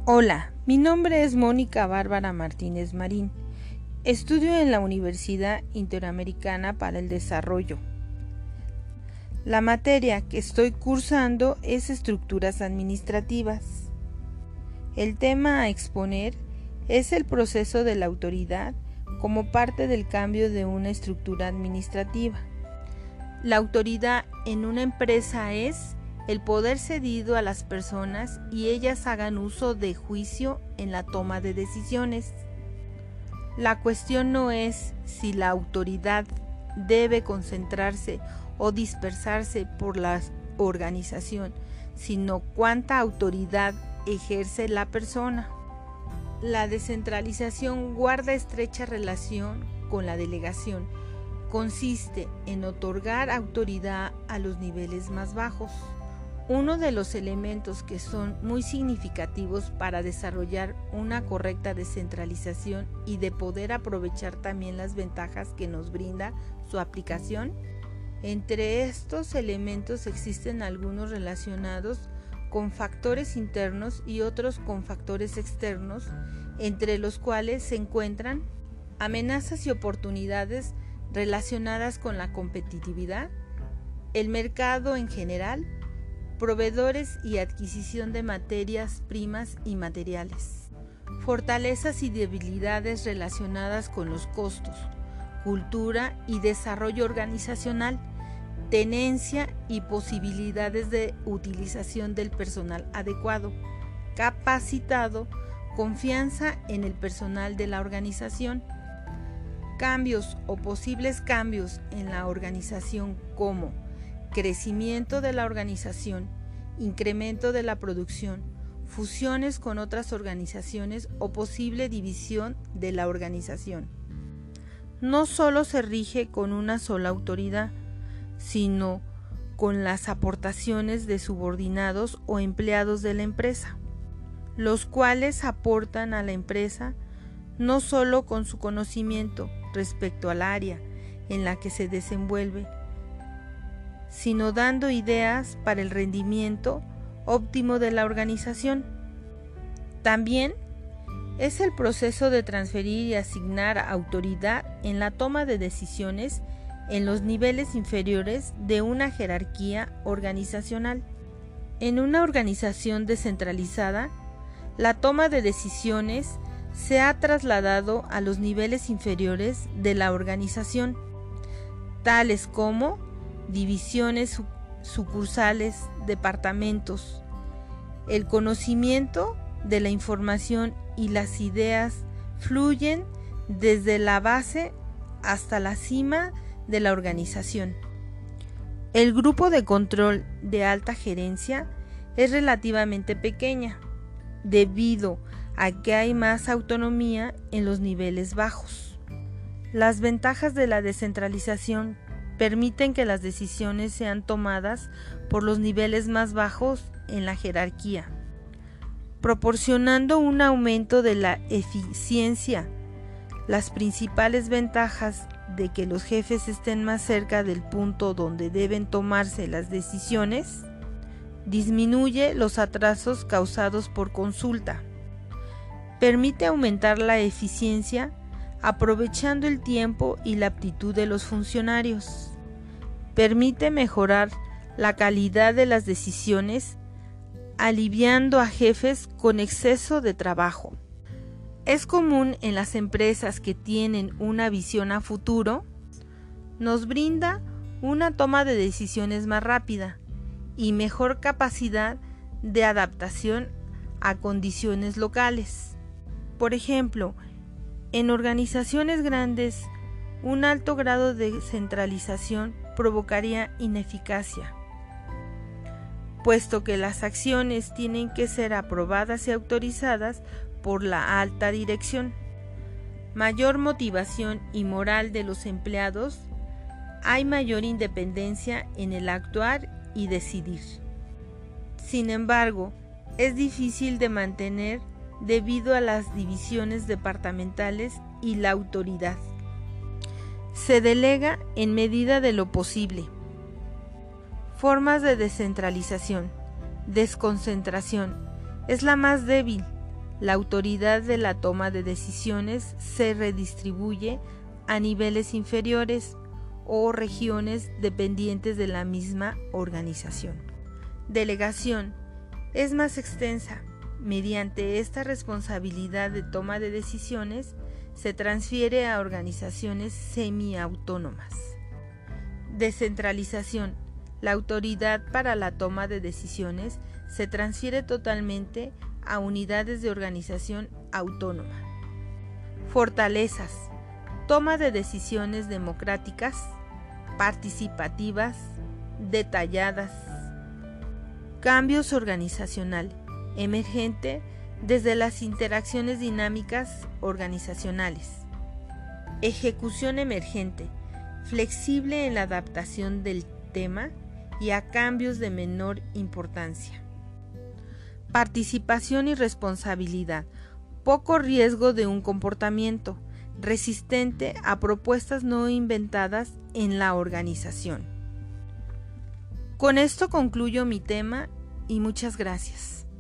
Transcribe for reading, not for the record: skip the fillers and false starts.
Hola, mi nombre es Mónica Bárbara Martínez Marín. Estudio en la Universidad Interamericana para el Desarrollo. La materia que estoy cursando es estructuras administrativas. El tema a exponer es el proceso de la autoridad como parte del cambio de una estructura administrativa. La autoridad en una empresa es el poder cedido a las personas y ellas hagan uso de juicio en la toma de decisiones. La cuestión no es si la autoridad debe concentrarse o dispersarse por la organización, sino cuánta autoridad ejerce la persona. La descentralización guarda estrecha relación con la delegación. Consiste en otorgar autoridad a los niveles más bajos. Uno de los elementos que son muy significativos para desarrollar una correcta descentralización y de poder aprovechar también las ventajas que nos brinda su aplicación. Entre estos elementos existen algunos relacionados con factores internos y otros con factores externos, entre los cuales se encuentran amenazas y oportunidades relacionadas con la competitividad, el mercado en general, proveedores y adquisición de materias primas y materiales, fortalezas y debilidades relacionadas con los costos, cultura y desarrollo organizacional, tenencia y posibilidades de utilización del personal adecuado, capacitado, confianza en el personal de la organización, cambios o posibles cambios en la organización como crecimiento de la organización, incremento de la producción, fusiones con otras organizaciones o posible división de la organización. No solo se rige con una sola autoridad, sino con las aportaciones de subordinados o empleados de la empresa, los cuales aportan a la empresa no solo con su conocimiento respecto al área en la que se desenvuelve, sino dando ideas para el rendimiento óptimo de la organización. También es el proceso de transferir y asignar autoridad en la toma de decisiones en los niveles inferiores de una jerarquía organizacional. En una organización descentralizada, la toma de decisiones se ha trasladado a los niveles inferiores de la organización, tales como divisiones, sucursales, departamentos. El conocimiento de la información y las ideas fluyen desde la base hasta la cima de la organización. El grupo de control de alta gerencia es relativamente pequeña, debido a que hay más autonomía en los niveles bajos. Las ventajas de la descentralización permiten que las decisiones sean tomadas por los niveles más bajos en la jerarquía, proporcionando un aumento de la eficiencia. Las principales ventajas de que los jefes estén más cerca del punto donde deben tomarse las decisiones: disminuye los atrasos causados por consulta, permite aumentar la eficiencia aprovechando el tiempo y la aptitud de los funcionarios, permite mejorar la calidad de las decisiones, aliviando a jefes con exceso de trabajo. Es común en las empresas que tienen una visión a futuro, nos brinda una toma de decisiones más rápida y mejor capacidad de adaptación a condiciones locales. Por ejemplo, en organizaciones grandes, un alto grado de centralización provocaría ineficacia, puesto que las acciones tienen que ser aprobadas y autorizadas por la alta dirección. Mayor motivación y moral de los empleados, hay mayor independencia en el actuar y decidir. Sin embargo, es difícil de mantener debido a las divisiones departamentales y la autoridad. Se delega en medida de lo posible. Formas de descentralización. Desconcentración. Es la más débil. la autoridad de la toma de decisiones se redistribuye a niveles inferiores o regiones dependientes de la misma organización. Delegación es más extensa. Mediante esta responsabilidad de toma de decisiones se transfiere a organizaciones semiautónomas. Descentralización. La autoridad para la toma de decisiones se transfiere totalmente a unidades de organización autónoma. Fortalezas. Toma de decisiones democráticas, participativas, detalladas. Cambios organizacional. Emergente desde las interacciones dinámicas organizacionales. Ejecución emergente. Flexible en la adaptación del tema y a cambios de menor importancia. Participación y responsabilidad. Poco riesgo de un comportamiento, resistente a propuestas no inventadas en la organización. Con esto concluyo mi tema y muchas gracias.